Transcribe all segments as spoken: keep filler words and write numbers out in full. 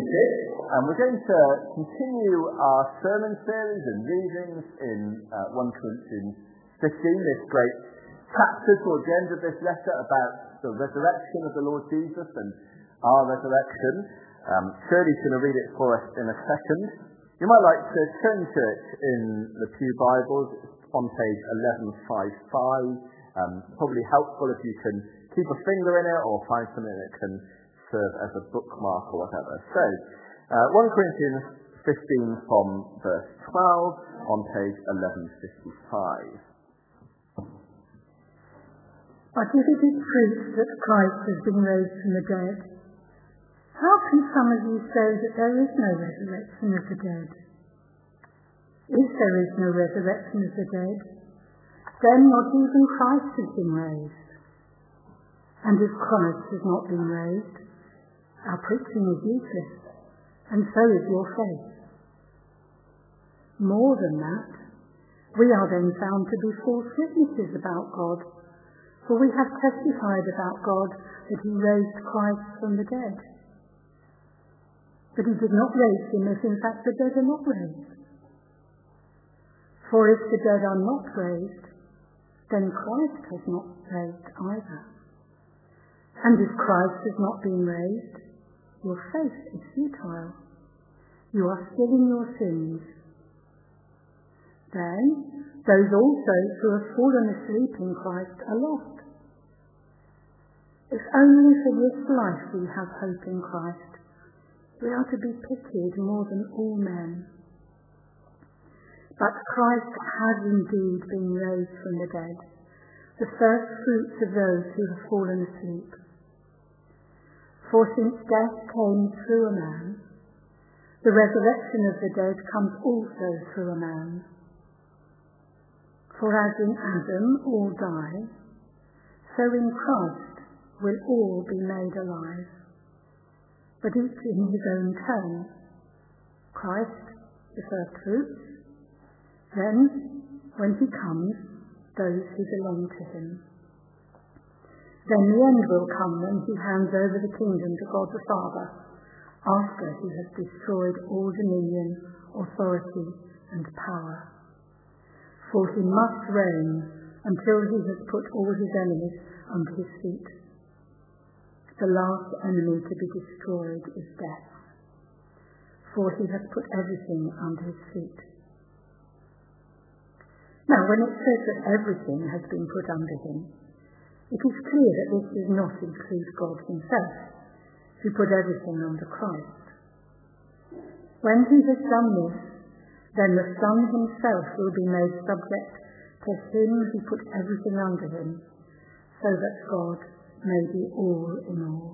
seated, and we're going to continue our sermon series and readings in uh, First Corinthians fifteen, this great chapter towards the end of this letter about the resurrection of the Lord Jesus and our resurrection. Um, Shirley's going to read it for us in a second. You might like to turn to it in the Pew Bibles. It's on page eleven fifty-five. Um, probably helpful if you can keep a finger in it or find something that can serve as a bookmark or whatever. So, uh, First Corinthians fifteen from verse twelve on page eleven fifty-five. But if it is preached that Christ has been raised from the dead, how can some of you say that there is no resurrection of the dead? If there is no resurrection of the dead, then not even Christ has been raised. And if Christ has not been raised, our preaching is useless, and so is your faith. More than that, we are then found to be false witnesses about God, for we have testified about God that he raised Christ from the dead. But he did not raise him if in fact the dead are not raised. For if the dead are not raised, then Christ has not raised either. And if Christ has not been raised, your faith is futile. You are still in your sins. Then those also who have fallen asleep in Christ are lost. If only for this life we have hope in Christ, we are to be pitied more than all men. But Christ has indeed been raised from the dead, the first fruits of those who have fallen asleep. For since death came through a man, the resurrection of the dead comes also through a man. For as in Adam all die, so in Christ will all be made alive, but each in his own turn. Christ, the first fruits, then, when he comes, those who belong to him. Then the end will come when he hands over the kingdom to God the Father, after he has destroyed all dominion, authority, and power. For he must reign until he has put all his enemies under his feet. The last enemy to be destroyed is death, for he has put everything under his feet. Now, when it says that everything has been put under him, it is clear that this does not include God himself, who put everything under Christ. When he has done this, then the Son himself will be made subject to him who put everything under him, so that God may be all in all.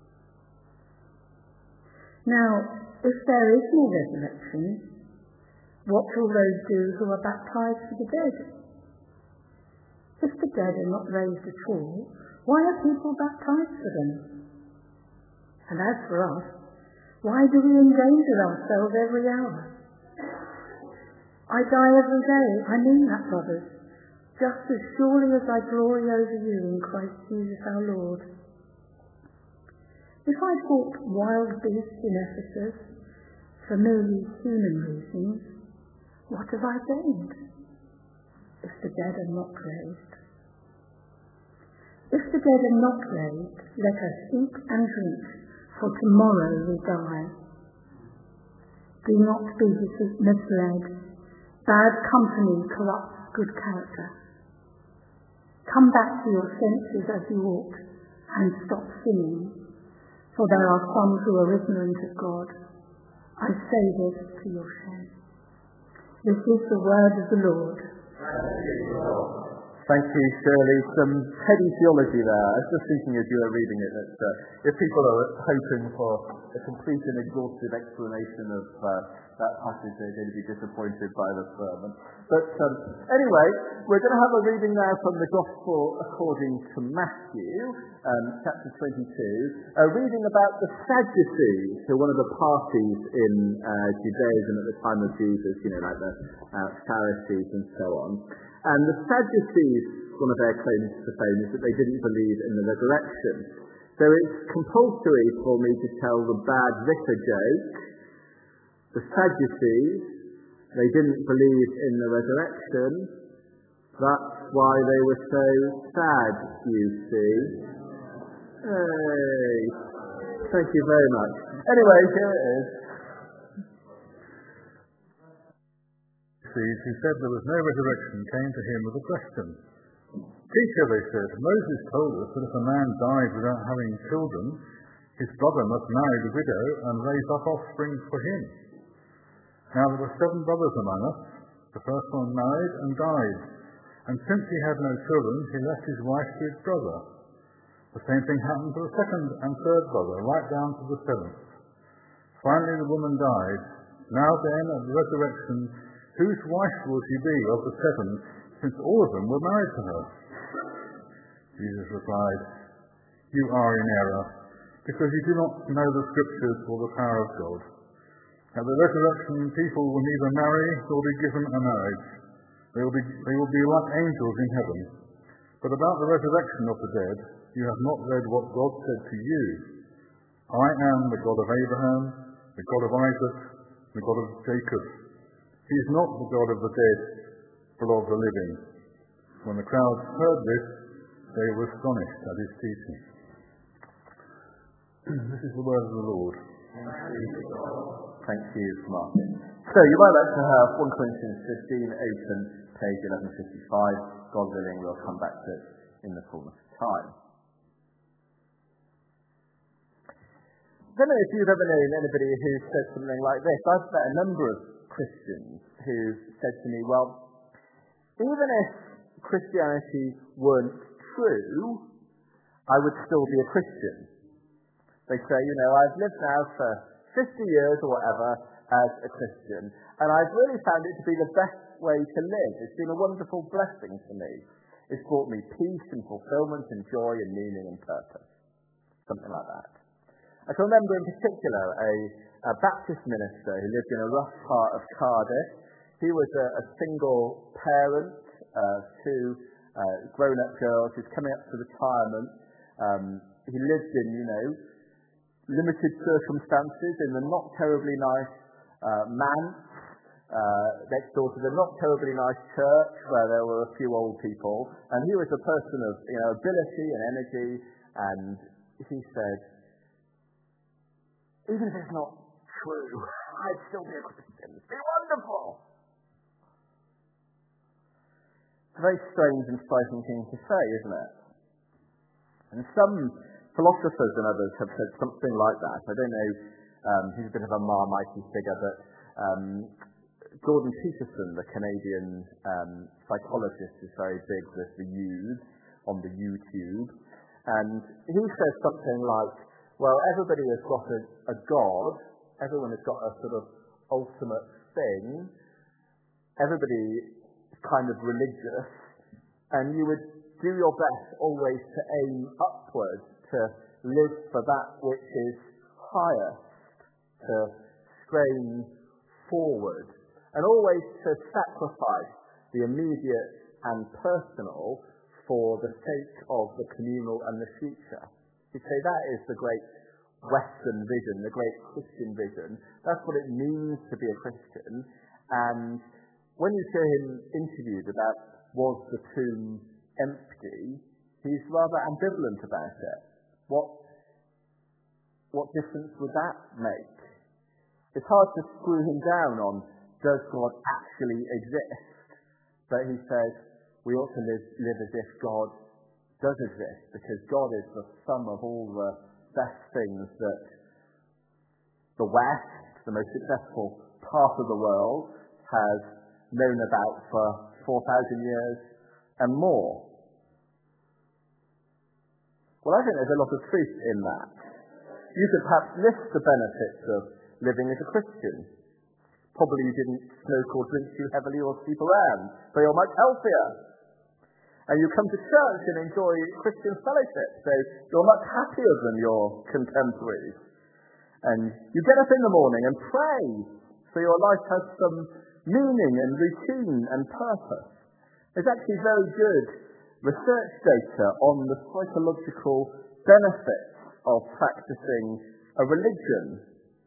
Now, if there is no resurrection, what will those do who are baptized for the dead? If the dead are not raised at all, why are people baptized for them? And as for us, why do we endanger ourselves every hour? I die every day, I mean that, brothers, just as surely as I glory over you in Christ Jesus our Lord. If I fought wild beasts in Ephesus for merely human reasons, what have I gained? If the dead are not raised. If the dead are not raised, let us eat and drink, for tomorrow we die. Do not be misled. Bad company corrupts good character. Come back to your senses as you ought, and stop sinning, for there are some who are ignorant of God. I say this to your shame. This is the word of the Lord. Thank you, Shirley. Some heady theology there. I was just thinking as you were reading it that uh, if people are hoping for a complete and exhaustive explanation of uh, that passage, they're going to be disappointed by the sermon. But um, anyway, we're going to have a reading now from the Gospel according to Matthew, um, chapter twenty-two, a reading about the Sadducees, who are one of the parties in uh, Judaism at the time of Jesus, you know, like the uh, Pharisees and so on. And the Sadducees, one of their claims to fame is that they didn't believe in the resurrection. So it's compulsory for me to tell the bad vicar joke. The Sadducees, they didn't believe in the resurrection. That's why they were so sad, you see. Hey, thank you very much. Anyway, here it is. Who said there was no resurrection came to him with a question. Teacher, they said, Moses told us that if a man died without having children, his brother must marry the widow and raise up offspring for him. Now there were seven brothers among us. The first one married and died, and since he had no children, he left his wife to his brother. The same thing happened to the second and third brother, right down to the seventh. Finally the woman died. Now then, at the resurrection, whose wife will she be of the seven, since all of them were married to her? Jesus replied, You are in error, because you do not know the Scriptures or the power of God. At the resurrection, people will neither marry nor be given a marriage. They will be, they will be like angels in heaven. But about the resurrection of the dead, you have not read what God said to you. I am the God of Abraham, the God of Isaac, the God of Jacob. He is not the God of the dead, but of the living. When the crowd heard this, they were astonished at his teaching. This is the word of the Lord. Thank you, Martin. So you might like to have First Corinthians fifteen open, page eleven fifty-five. God willing, we'll come back to it in the fullness of time. I don't know if you've ever known anybody who said something like this. I've met a number of Christians who said to me, well, even if Christianity weren't true, I would still be a Christian. They say, you know, I've lived now for fifty years or whatever as a Christian, and I've really found it to be the best way to live. It's been a wonderful blessing to me. It's brought me peace and fulfillment and joy and meaning and purpose. Something like that. I can remember in particular a, a Baptist minister who lived in a rough part of Cardiff. He was a, a single parent of two uh, grown-up girls who's coming up to retirement. Um, he lived in, you know, limited circumstances in the not terribly nice uh, manse uh, next door to the not terribly nice church where there were a few old people. And he was a person of, you know, ability and energy. And he said, even if it's not true, I'd still be a Christian. It'd be wonderful. It's a very strange and striking thing to say, isn't it? And some philosophers and others have said something like that. I don't know, um, he's a bit of a Marmite figure, but um, Jordan Peterson, the Canadian um, psychologist, is very big with the youths on the YouTube. And he says something like, well, everybody has got a, a God, everyone has got a sort of ultimate thing, everybody is kind of religious, and you would do your best always to aim upwards, to live for that which is highest, to strain forward, and always to sacrifice the immediate and personal for the sake of the communal and the future. You'd say that is the great Western vision, the great Christian vision. That's what it means to be a Christian. And when you hear him interviewed about was the tomb empty, he's rather ambivalent about it. What, what difference would that make? It's hard to screw him down on, does God actually exist? But he says, we ought to live, live as if God does exist, because God is the sum of all the best things that the West, the most successful part of the world, has known about for four thousand years and more. Well, I think there's a lot of truth in that. You could perhaps list the benefits of living as a Christian. Probably you didn't smoke or drink too heavily or sleep around, so you're much healthier. And you come to church and enjoy Christian fellowship, so you're much happier than your contemporaries. And you get up in the morning and pray, so your life has some meaning and routine and purpose. There's actually very good research data on the psychological benefits of practicing a religion.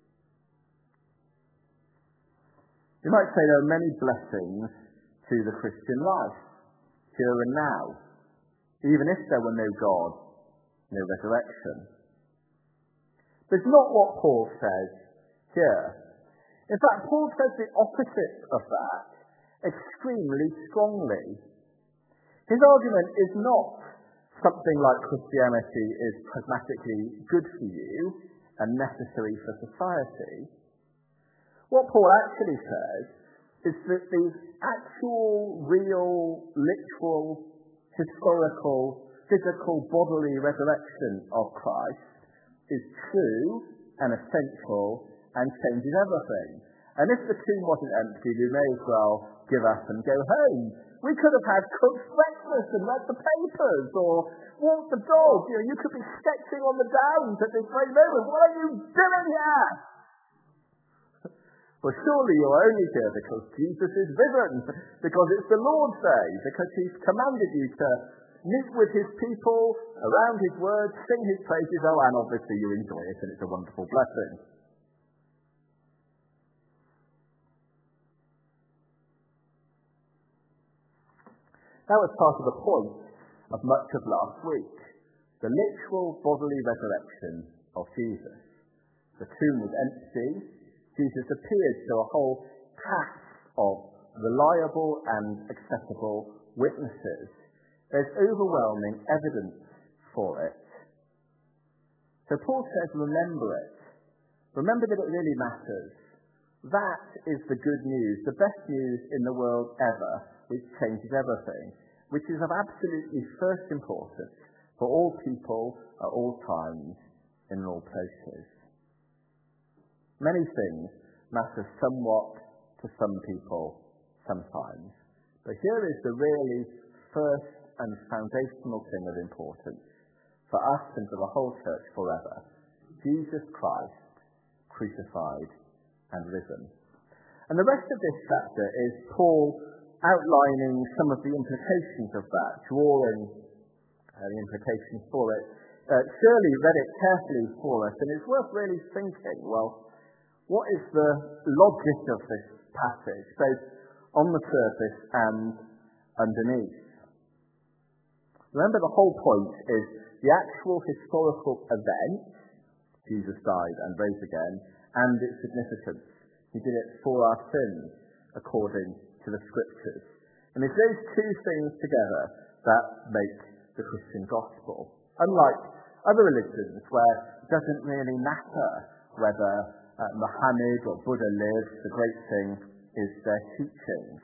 You might say there are many blessings to the Christian life, here and now, even if there were no God, no resurrection. But it's not what Paul says here. In fact, Paul says the opposite of that extremely strongly. His argument is not something like Christianity is pragmatically good for you and necessary for society. What Paul actually says is that the actual, real, literal, historical, physical, bodily resurrection of Christ is true and essential and changes everything. And if the tomb wasn't empty, we may as well give up and go home. We could have had cooked breakfast and read the papers or walked the dog. You know, you could be sketching on the downs at this very moment. What are you doing here? Well, surely you're only here because Jesus is risen, because it's the Lord's Day, because he's commanded you to meet with his people, around his words, sing his praises. Oh, and obviously you enjoy it, and it's a wonderful blessing. That was part of the point of much of last week, the literal bodily resurrection of Jesus. The tomb was empty. Jesus appeared to a whole cast of reliable and accessible witnesses. There's overwhelming evidence for it. So Paul says, remember it. Remember that it really matters. That is the good news, the best news in the world ever, which changes everything, which is of absolutely first importance for all people at all times in all places. Many things matter somewhat to some people sometimes, but here is the really first and foundational thing of importance for us and for the whole church forever: Jesus Christ, crucified and risen. And the rest of this chapter is Paul outlining some of the implications of that, drawing uh, the implications for it. Uh, Shirley read it carefully for us, and it's worth really thinking, well, what is the logic of this passage, both on the surface and underneath? Remember, the whole point is the actual historical event, Jesus died and rose again, and its significance. He did it for our sins, according to the Scriptures. And it's those two things together that make the Christian gospel. Unlike other religions, where it doesn't really matter whether uh, Muhammad or Buddha lives, the great thing is their teachings.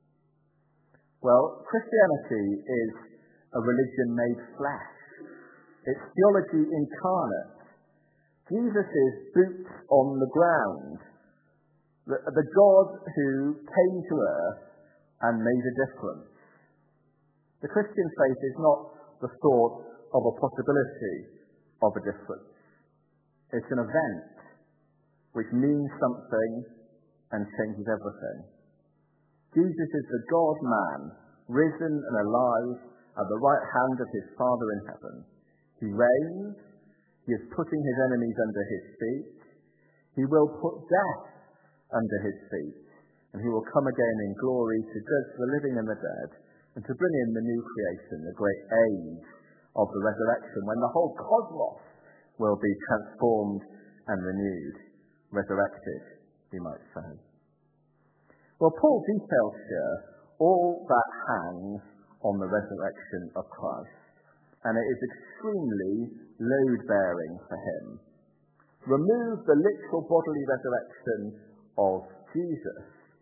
Well, Christianity is a religion made flesh. It's theology incarnate. Jesus is boots on the ground. The, the God who came to earth and made a difference. The Christian faith is not the thought of a possibility of a difference. It's an event which means something and changes everything. Jesus is the God-man, risen and alive at the right hand of his Father in heaven. He reigns. He is putting his enemies under his feet. He will put death under his feet, and he will come again in glory to judge the living and the dead, and to bring in the new creation, the great age of the resurrection, when the whole cosmos will be transformed and renewed, resurrected, we might say. Well, Paul details here all that hangs on the resurrection of Christ, and it is extremely load-bearing for him. Remove the literal bodily resurrection of Jesus,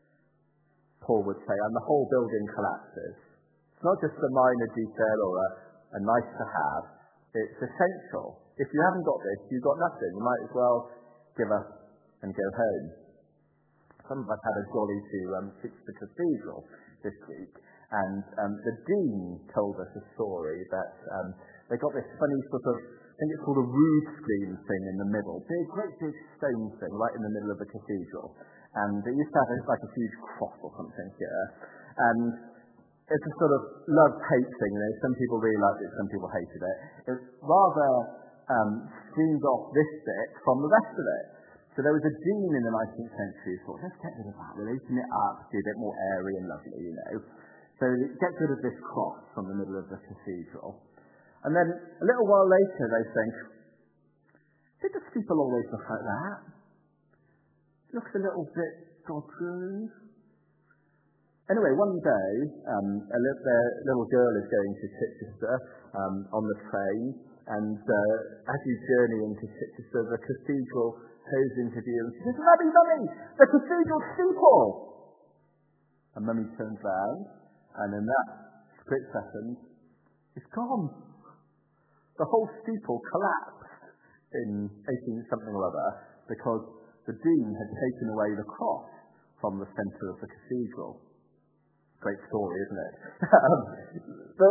Paul would say, and the whole building collapses. It's not just a minor detail or a, a nice to have, it's essential. If you haven't got this, you've got nothing. You might as well give up and go home. Some of us had a jolly to um, fix the cathedral this week, and um, the dean told us a story that um, they got this funny sort of, I think it's called a rood screen thing in the middle, big, great big stone thing right in the middle of the cathedral. And it used to have like a huge cross or something here. And it's a sort of love-hate thing. You know, some people really liked it, some people hated it. It's rather um, streamed off this bit from the rest of it. So there was a dean in the nineteenth century who thought, let's get rid of that, we'll open it up, be a bit more airy and lovely, you know. So it gets rid of this cross from the middle of the cathedral. And then a little while later they think, did the steeple always look like that? It looks a little bit dodgy. Anyway, one day, um, a li- their little girl is going to Chichester um, on the train, and uh, as you journey into Chichester, the cathedral goes into view, and she says, Mummy, Mummy, the cathedral steeple! And Mummy turns round, and in that split second, it's gone. The whole steeple collapsed in eighteen something or other, because the dean had taken away the cross from the centre of the cathedral. Great story, isn't it? the,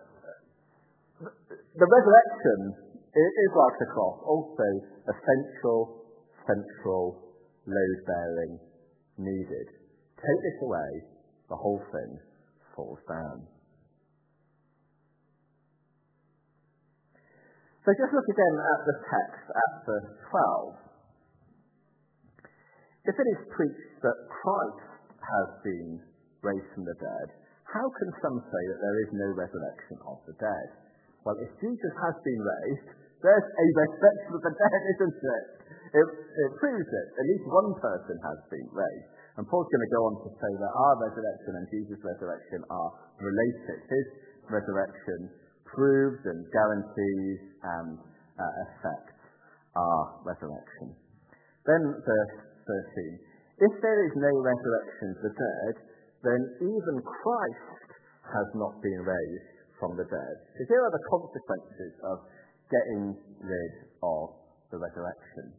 the resurrection is like the cross, also essential, central, load-bearing, needed. Take this away, the whole thing falls down. So just look again at the text at verse twelve. If it is preached that Christ has been raised from the dead, how can some say that there is no resurrection of the dead? Well, if Jesus has been raised, there's a resurrection of the dead, isn't it? It, it proves it. At least one person has been raised. And Paul's going to go on to say that our resurrection and Jesus' resurrection are related. His resurrection proves and guarantees and uh, affects our resurrection. Then verse thirteen. If there is no resurrection of the dead, then even Christ has not been raised from the dead. So here are the consequences of getting rid of the resurrection.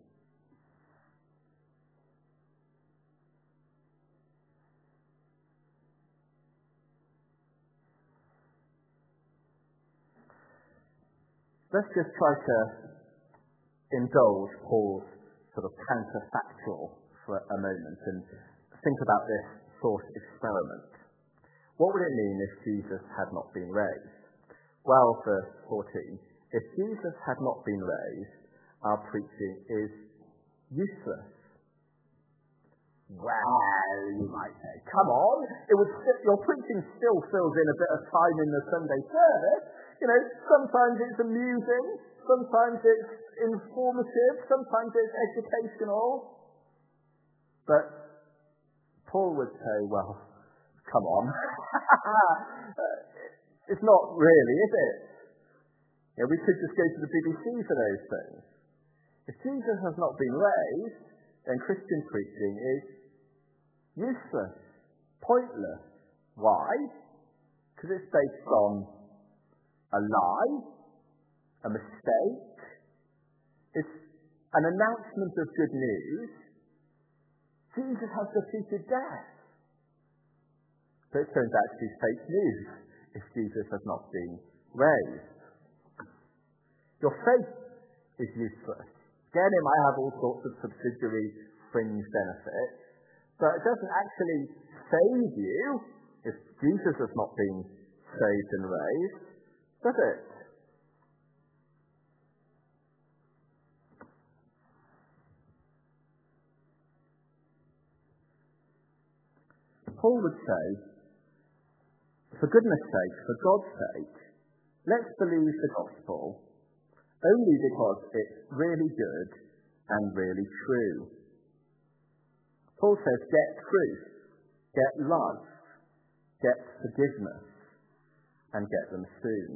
Let's just try to indulge Paul's sort of counterfactual for a moment and think about this thought experiment. What would it mean if Jesus had not been raised? Well, verse fourteen, if Jesus had not been raised, our preaching is useless. Well, you might say, come on, it would st- your preaching still fills in a bit of time in the Sunday service. You know, sometimes it's amusing, sometimes it's informative, sometimes it's educational. But Paul would say, well, come on. It's not really, is it? Yeah, we could just go to the B B C for those things. If Jesus has not been raised, then Christian preaching is useless, pointless. Why? Because it's based on a lie, a mistake. It's an announcement of good news. Jesus has defeated death. But it turns out to be fake news if Jesus has not been raised. Your faith is useless. Again, it might have all sorts of subsidiary fringe benefits, but it doesn't actually save you if Jesus has not been saved and raised, does it? Paul would say, for goodness sake, for God's sake, let's believe the gospel only because it's really good and really true. Paul says, get truth, get love, get forgiveness, and get them soon.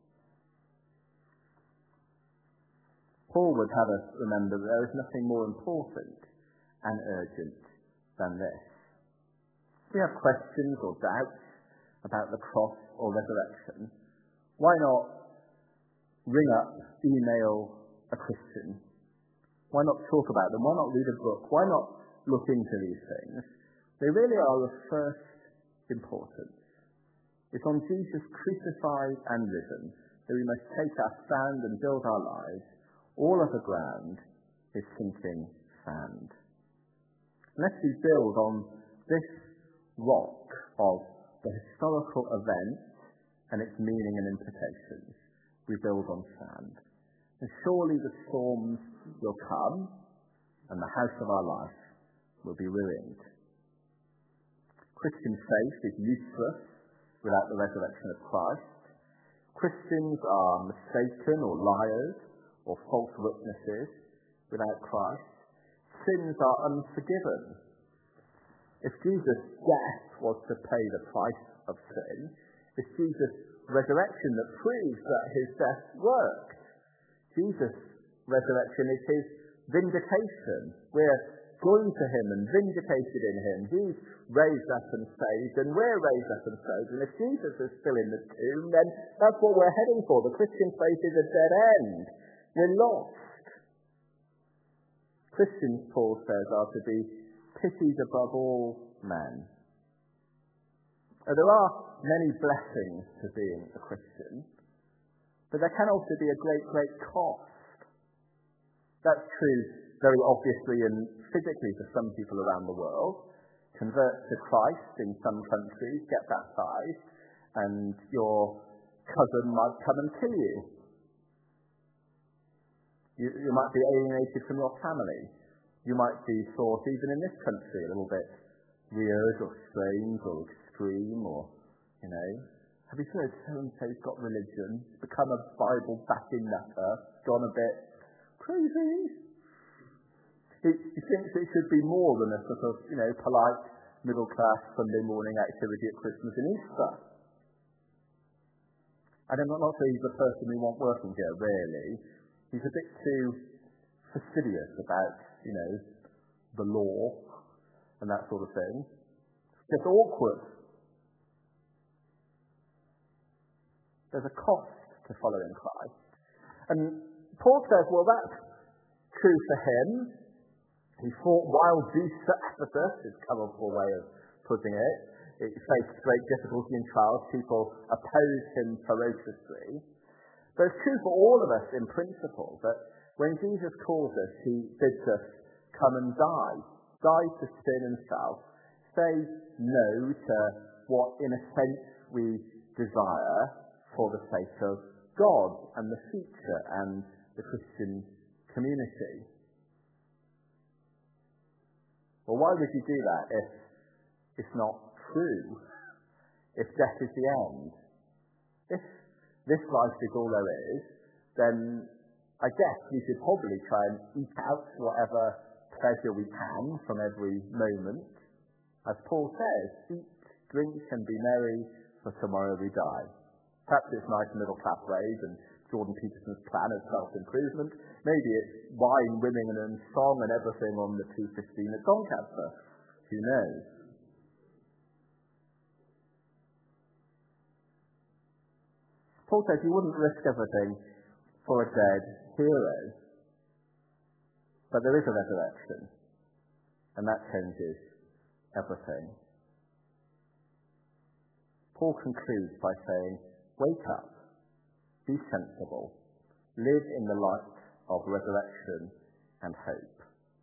Paul would have us remember that there is nothing more important and urgent than this. If we have questions or doubts about the cross or resurrection, why not ring up, email a Christian? Why not talk about them? Why not read a book? Why not look into these things? They really are of first importance. It's on Jesus crucified and risen that we must take our stand and build our lives. All other ground is sinking sand. Unless we build on this rock of the historical event and its meaning and implications, we build on sand. And surely the storms will come, and the house of our life will be ruined. Christian faith is useless without the resurrection of Christ. Christians are mistaken or liars or false witnesses without Christ. Sins are unforgiven. If Jesus' death was to pay the price of sin, it's Jesus' resurrection that proves that his death worked. Jesus' resurrection is his vindication. We're joined to him and vindicated in him. He's raised up and saved, and we're raised up and saved. And if Jesus is still in the tomb, then that's what we're heading for. The Christian faith is a dead end. We're lost. Christians, Paul says, are to be pitied above all men. Now, there are many blessings to being a Christian, but there can also be a great, great cost. That's true very obviously and physically for some people around the world. Convert to Christ in some countries, get baptized, and your cousin might come and kill you. You, you might be alienated from your family. You might be thought, even in this country, a little bit weird or strange or extreme or, you know, have you heard so-and-so's got religion, become a Bible-backing nutter, gone a bit crazy? He, he thinks it should be more than a sort of, you know, polite, middle-class Sunday morning activity at Christmas and Easter. And I'm not saying he's the person we want working here, really. He's a bit too fastidious about, you know, the law and that sort of thing. It's just awkward. There's a cost to following Christ. And Paul says, well, that's true for him. He fought wild beasts at Ephesus, is a colourful way of putting it. He faced great difficulty in trials. People opposed him ferociously. But it's true for all of us in principle that when Jesus calls us, he bids us come and die. Die to sin and self. Say no to what, in a sense, we desire for the sake of God and the future and the Christian community. Well, why would you do that if it's not true? If death is the end? If this life is all there is, then I guess we should probably try and eke out whatever pleasure we can from every moment. As Paul says, eat, drink, and be merry, for tomorrow we die. Perhaps it's nice middle-class ways and Jordan Peterson's plan of self-improvement. Maybe it's wine, women, and song and everything on the two fifteen at Doncaster. Who knows? Paul says you wouldn't risk everything for a dead hero. But there is a resurrection, and that changes everything. Paul concludes by saying, wake up, be sensible, live in the light of resurrection and hope.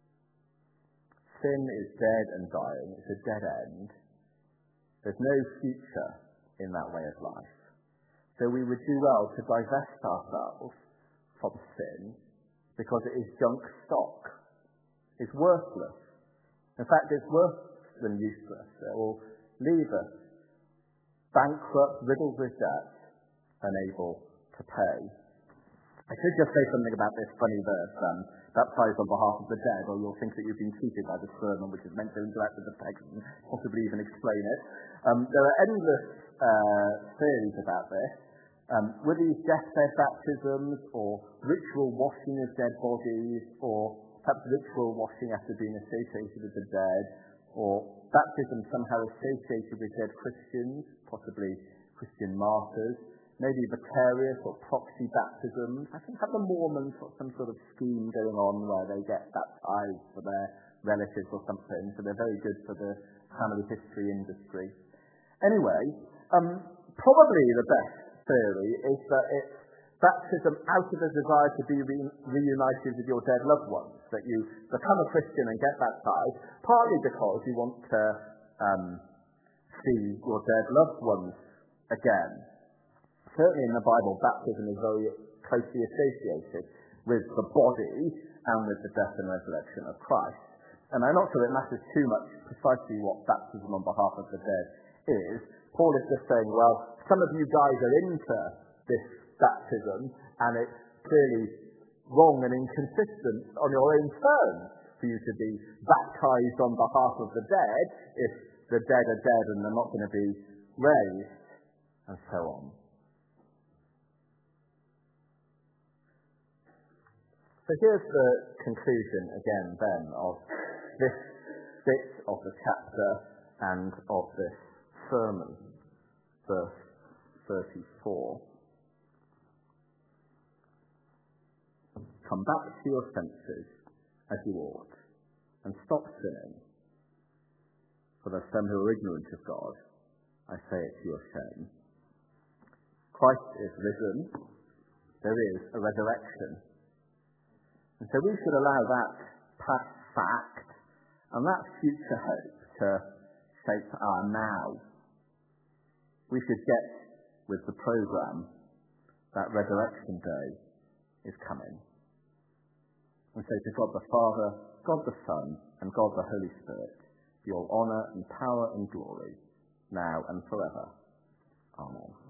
Sin is dead and dying. It's a dead end. There's no future in that way of life. So we would do well to divest ourselves from sin because it is junk stock. It's worthless. In fact, it's worse than useless. It will leave us bankrupt, riddled with debt, unable to pay. I should just say something about this funny verse, um, baptized on behalf of the dead, or you'll think that you've been cheated by the sermon, which is meant to interact with the text and possibly even explain it. Um, there are endless uh, theories about this. Um, were these deathbed baptisms, or ritual washing of dead bodies, or perhaps ritual washing after being associated with the dead, or baptism somehow associated with dead Christians, possibly Christian martyrs, maybe vicarious or proxy baptisms. I think have the Mormons got some sort of scheme going on where they get baptized for their relatives or something, so they're very good for the family history industry. Anyway, um, probably the best theory is that it's baptism out of a desire to be re- reunited with your dead loved ones, that you become a Christian and get baptized, partly because you want to um, see your dead loved ones again. Certainly in the Bible, baptism is very closely associated with the body and with the death and resurrection of Christ. And I'm not sure it matters too much precisely what baptism on behalf of the dead is. Paul is just saying, well, some of you guys are into this baptism, and it's clearly wrong and inconsistent on your own terms for you to be baptized on behalf of the dead if the dead are dead and they're not going to be raised, and so on. So here's the conclusion again then of this bit of the chapter and of this sermon, verse thirty-four. Come back to your senses as you ought, and stop sinning. For there's some who are ignorant of God. I say it to your shame. Christ is risen. There is a resurrection. And so we should allow that past fact and that future hope to shape our now. We should get with the programme that resurrection day is coming. And so to God the Father, God the Son, and God the Holy Spirit be all honour and power and glory, now and forever. Amen.